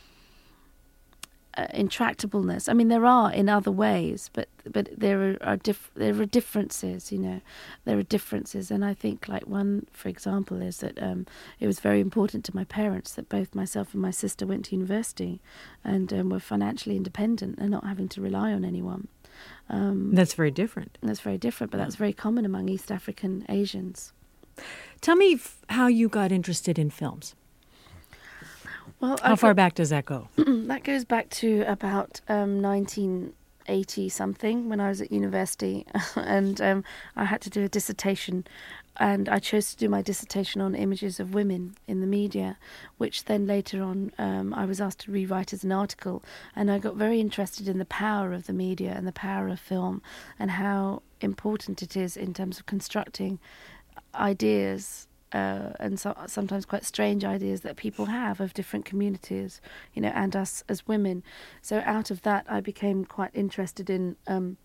uh, intractableness. I mean, there are in other ways, but but there are, are diff- there are differences. You know, there are differences, and I think like one, for example, is that um, it was very important to my parents that both myself and my sister went to university, and um, were financially independent and not having to rely on anyone. Um, that's very different. That's very different, but that's very common among East African Asians. Tell me f- how you got interested in films. Well, how I far got, back does that go? That goes back to about um, nineteen eighty something when I was at university, and um, I had to do a dissertation and I chose to do my dissertation on images of women in the media, which then later on um, I was asked to rewrite as an article, and I got very interested in the power of the media and the power of film and how important it is in terms of constructing ideas uh, and so, sometimes quite strange ideas that people have of different communities, you know, and us as women. So out of that I became quite interested in um,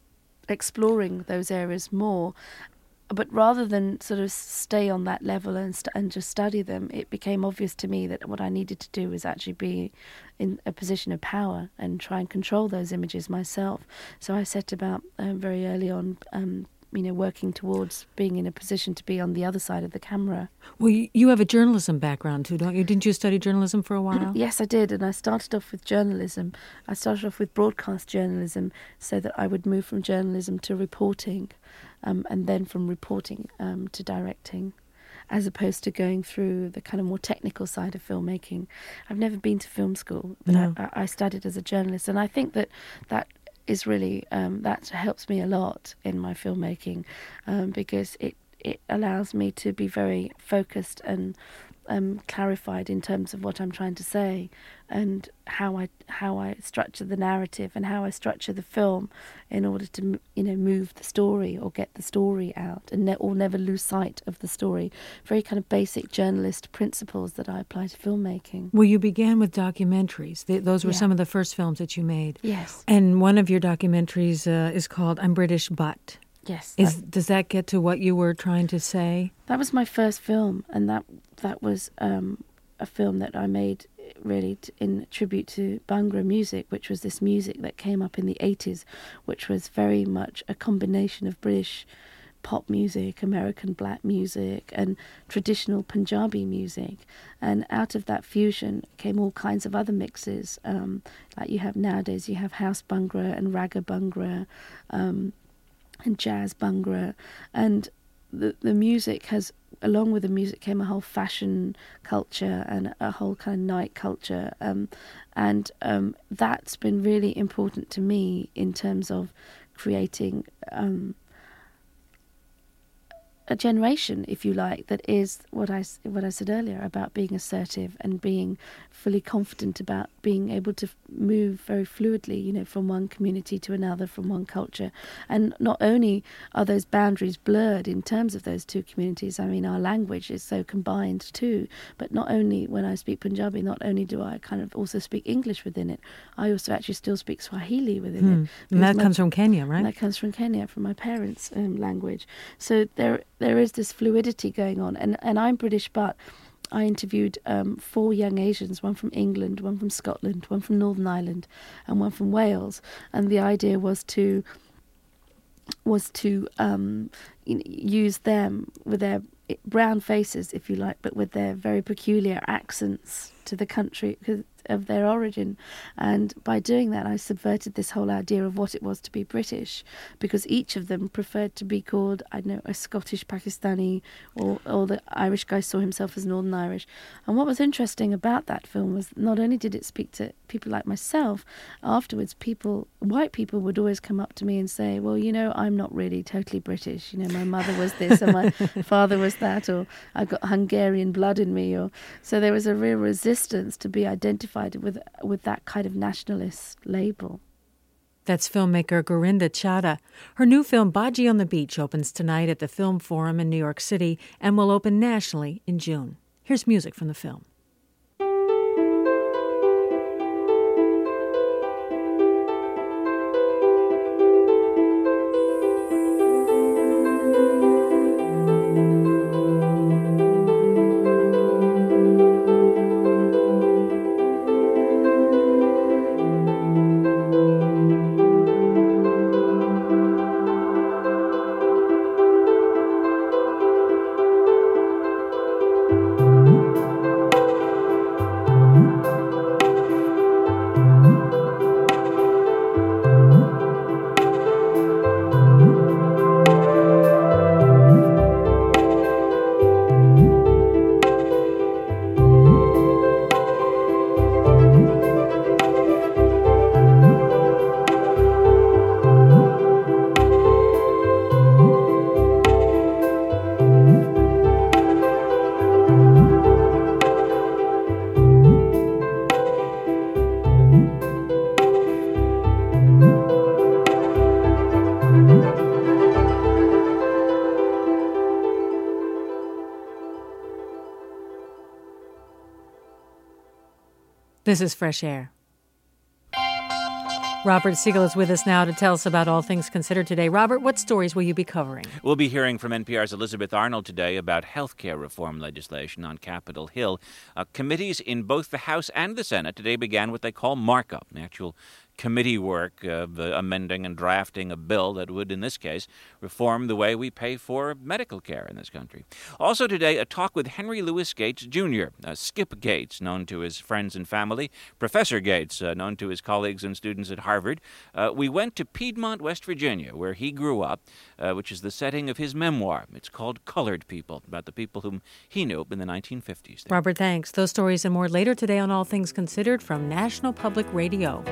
exploring those areas more. But rather than sort of stay on that level and st- and just study them, it became obvious to me that what I needed to do was actually be in a position of power and try and control those images myself. So I set about um, very early on, um, you know, working towards being in a position to be on the other side of the camera. Well, you, you have a journalism background too, don't you? Didn't you study journalism for a while? Yes, I did, and I started off with journalism. I started off with broadcast journalism so that I would move from journalism to reporting. Um, and then from reporting um, to directing, as opposed to going through the kind of more technical side of filmmaking. I've never been to film school, but No. I, I studied as a journalist, and I think that that is really, um, that helps me a lot in my filmmaking, um, because it, it allows me to be very focused and um, clarified in terms of what I'm trying to say, and how I how I structure the narrative and how I structure the film in order to, you know, move the story or get the story out, and ne- or never lose sight of the story. Very kind of basic journalist principles that I apply to filmmaking. Well, you began with documentaries. Th- those were Yeah. some of the first films that you made. Yes. And one of your documentaries uh, is called I'm British But. Yes. Is Does that get to what you were trying to say? That was my first film, and that that was um, a film that I made really t- in tribute to Bhangra music, which was this music that came up in the eighties, which was very much a combination of British pop music, American black music, and traditional Punjabi music. And out of that fusion came all kinds of other mixes. Um, like you have nowadays, you have house Bhangra and raga Bhangra, um, and jazz Bhangra, and the the music has, along with the music came a whole fashion culture and a whole kind of night culture, um, and um, that's been really important to me in terms of creating um, a generation, if you like, that is what I, what I said earlier about being assertive and being fully confident about being able to move very fluidly, you know, from one community to another, from one culture. And not only are those boundaries blurred in terms of those two communities, I mean, our language is so combined too, but not only when I speak Punjabi, not only do I kind of also speak English within it, I also actually still speak Swahili within Hmm. it. And that my- comes from Kenya, right? and that comes from Kenya, from my parents' um, language. So there there is this fluidity going on. And, and I'm British, but I interviewed um, four young Asians, one from England, one from Scotland, one from Northern Ireland, and one from Wales. And the idea was to was to um, y- use them with their brown faces, if you like, but with their very peculiar accents to the country of their origin. And by doing that, I subverted this whole idea of what it was to be British, because each of them preferred to be called, I don't know, a Scottish Pakistani, or, or the Irish guy saw himself as Northern Irish. And what was interesting about that film was not only did it speak to people like myself, afterwards people, white people would always come up to me and say, well, you know, I'm not really totally British. You know, my mother was this and my father was that, or I got Hungarian blood in me. Or so there was a real resistance to be identified with with that kind of nationalist label. That's filmmaker Gorinda Chadha. Her new film, Baji on the Beach, opens tonight at the Film Forum in New York City and will open nationally in June. Here's music from the film. This is Fresh Air. Robert Siegel is with us now to tell us about All Things Considered today. Robert, what stories will you be covering? We'll be hearing from N P R's Elizabeth Arnold today about health care reform legislation on Capitol Hill. Uh, committees in both the House and the Senate today began what they call markup, an actual committee work of uh, amending and drafting a bill that would, in this case, reform the way we pay for medical care in this country. Also today, a talk with Henry Louis Gates Junior, uh, Skip Gates, known to his friends and family, Professor Gates, uh, known to his colleagues and students at Harvard. Uh, we went to Piedmont, West Virginia, where he grew up, uh, which is the setting of his memoir. It's called Colored People, about the people whom he knew in the nineteen fifties. There. Robert, thanks. Those stories and more later today on All Things Considered from National Public Radio.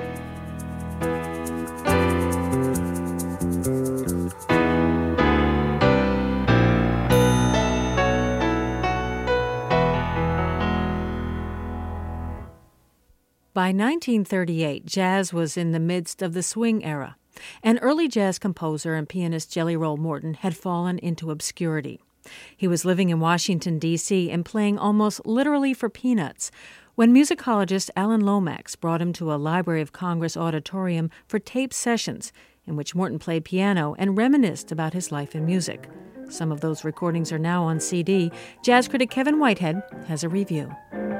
By nineteen thirty-eight, jazz was in the midst of the swing era. An early jazz composer and pianist, Jelly Roll Morton, had fallen into obscurity. He was living in Washington, D C and playing almost literally for peanuts when musicologist Alan Lomax brought him to a Library of Congress auditorium for taped sessions in which Morton played piano and reminisced about his life in music. Some of those recordings are now on C D. Jazz critic Kevin Whitehead has a review.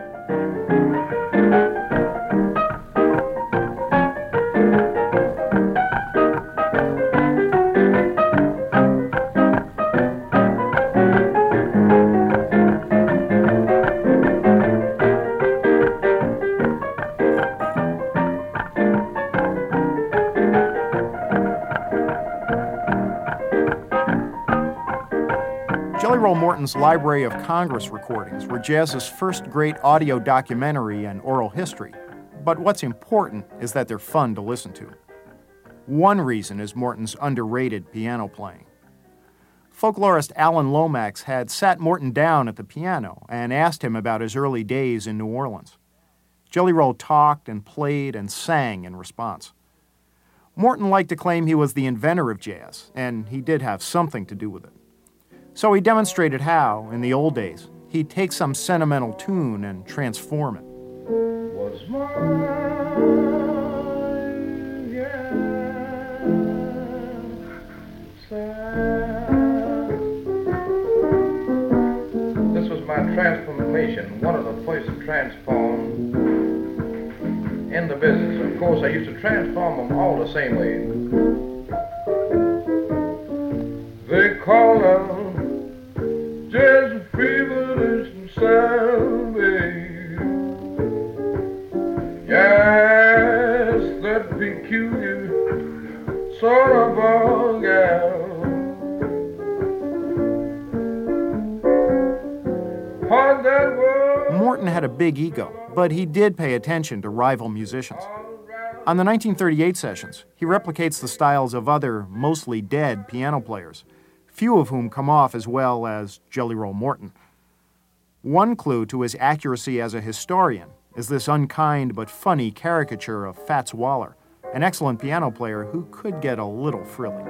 Jelly Roll Morton's Library of Congress recordings were jazz's first great audio documentary and oral history. But what's important is that they're fun to listen to. One reason is Morton's underrated piano playing. Folklorist Alan Lomax had sat Morton down at the piano and asked him about his early days in New Orleans. Jelly Roll talked and played and sang in response. Morton liked to claim he was the inventor of jazz, and he did have something to do with it. So he demonstrated how, in the old days, he'd take some sentimental tune and transform it. Was This was my transformation, one of the first to transform in the business. Of course, I used to transform them all the same way. They call them just frivolous and salvage. Yes, that peculiar sort of a gal. What that was. Morton had a big ego, but he did pay attention to rival musicians. On the nineteen thirty-eight sessions, he replicates the styles of other, mostly dead, piano players, few of whom come off as well as Jelly Roll Morton. One clue to his accuracy as a historian is this unkind but funny caricature of Fats Waller, an excellent piano player who could get a little frilly.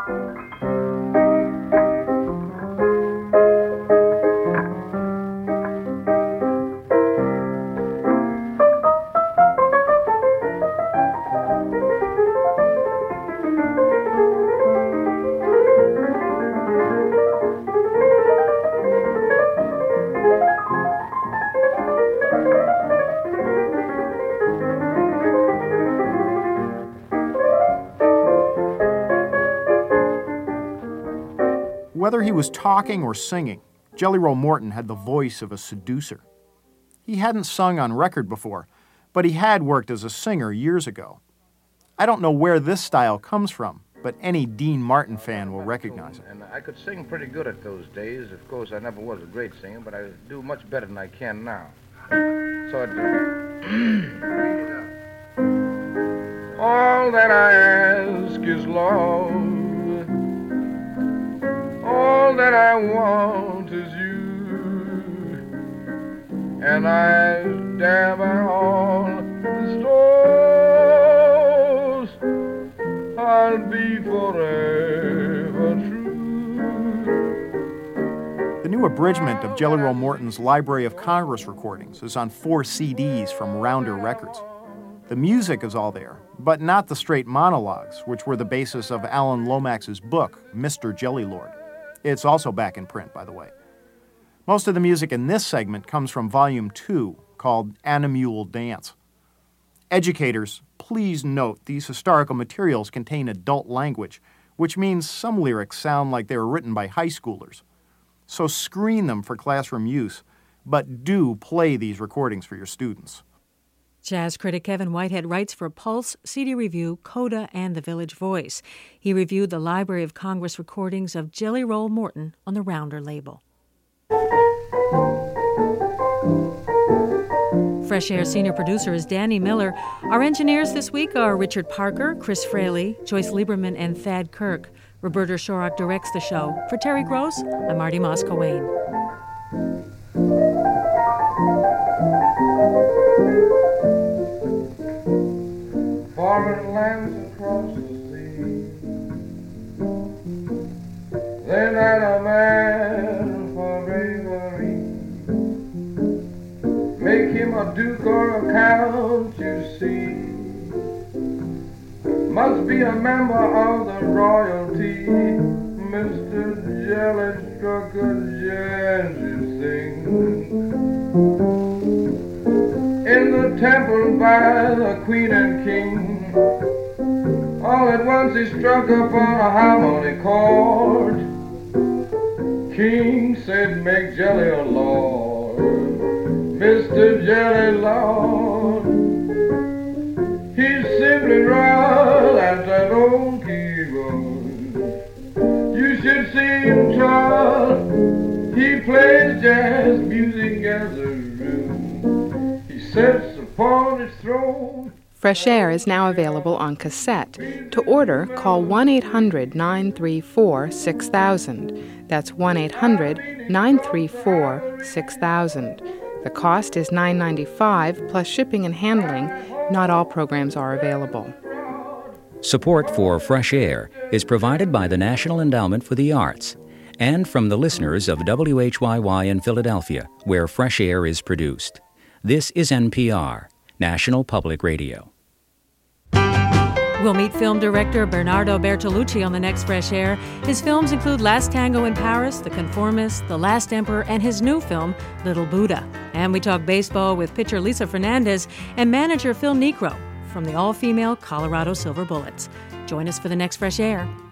Whether he was talking or singing, Jelly Roll Morton had the voice of a seducer. He hadn't sung on record before, but he had worked as a singer years ago. I don't know where this style comes from, but any Dean Martin fan will recognize it. And I could sing pretty good at those days. Of course, I never was a great singer, but I do much better than I can now. So I do. All that I ask is love. All that I want is you, and I stand by all the stores. I'll be forever true. The New new abridgment of Jelly Roll Morton's Library of Congress recordings is on four C Ds from Rounder Records. The music is all there, but not the straight monologues, which were the basis of Alan Lomax's book, Mister Jelly Lord. It's also back in print, by the way. Most of the music in this segment comes from Volume two, called Animule Dance. Educators, please note these historical materials contain adult language, which means some lyrics sound like they were written by high schoolers. So screen them for classroom use, but do play these recordings for your students. Jazz critic Kevin Whitehead writes for Pulse, C D Review, Coda, and The Village Voice. He reviewed the Library of Congress recordings of Jelly Roll Morton on the Rounder label. Fresh Air senior producer is Danny Miller. Our engineers this week are Richard Parker, Chris Fraley, Joyce Lieberman, and Thad Kirk. Roberta Shorrock directs the show. For Terry Gross, I'm Marty Moss-Coane. Foreign lands across the sea, they're not a man for bravery. Make him a duke or a count, you see. Must be a member of the royalty. Mister Jelly struck a jazzy thing in the temple by the queen and king. All at once he struck up on a harmony chord. King said, make Jelly a lord, Mister Jelly Lord. He simply rolled at that old keyboard. You should see him try. He plays jazz music as a rule. He sits upon his throne. Fresh Air is now available on cassette. To order, call one eight hundred nine three four six thousand. That's one eight hundred nine three four six thousand. The cost is nine dollars and ninety-five cents plus shipping and handling. Not all programs are available. Support for Fresh Air is provided by the National Endowment for the Arts and from the listeners of W H Y Y in Philadelphia, where Fresh Air is produced. This is N P R, National Public Radio. We'll meet film director Bernardo Bertolucci on the next Fresh Air. His films include Last Tango in Paris, The Conformist, The Last Emperor, and his new film, Little Buddha. And we talk baseball with pitcher Lisa Fernandez and manager Phil Niekro from the all-female Colorado Silver Bullets. Join us for the next Fresh Air.